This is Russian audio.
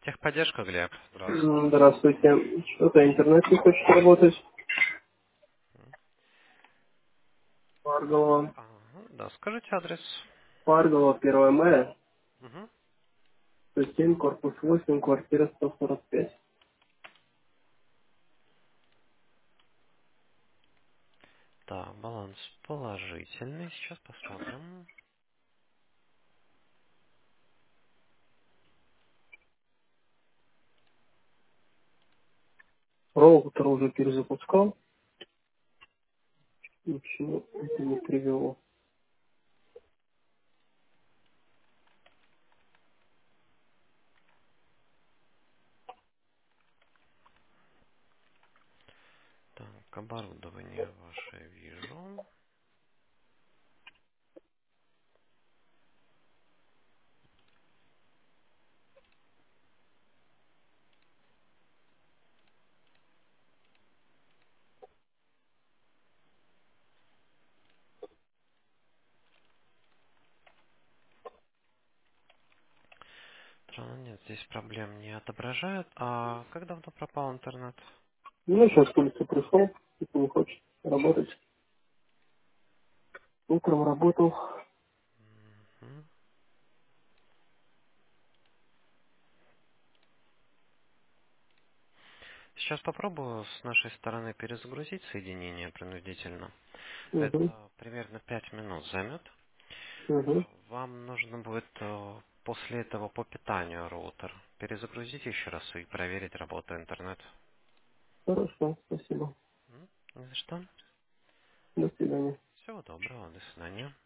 Техподдержка, Глеб. Здравствуйте. Здравствуйте. Что-то интернет не хочет работать. Парголова. Ага, да, скажите адрес. Парголова, 1 мая, Угу. 107, корпус 8, квартира 145. Так, баланс положительный. Сейчас посмотрим. Роутер уже перезапускал. Ничего это не привело. Так, оборудование ваше вижу. Нет, здесь проблем не отображает. А как давно пропал интернет? Ну, сейчас с улицы пришел, типа не хочет работать. Утром работал. Мгм. Сейчас попробую с нашей стороны перезагрузить соединение принудительно. Угу, Это примерно 5 минут займет. угу. Вам нужно будет после этого по питанию роутер перезагрузить еще раз и проверить работу интернета. Хорошо, спасибо. Не за что. До свидания. Всего доброго, до свидания.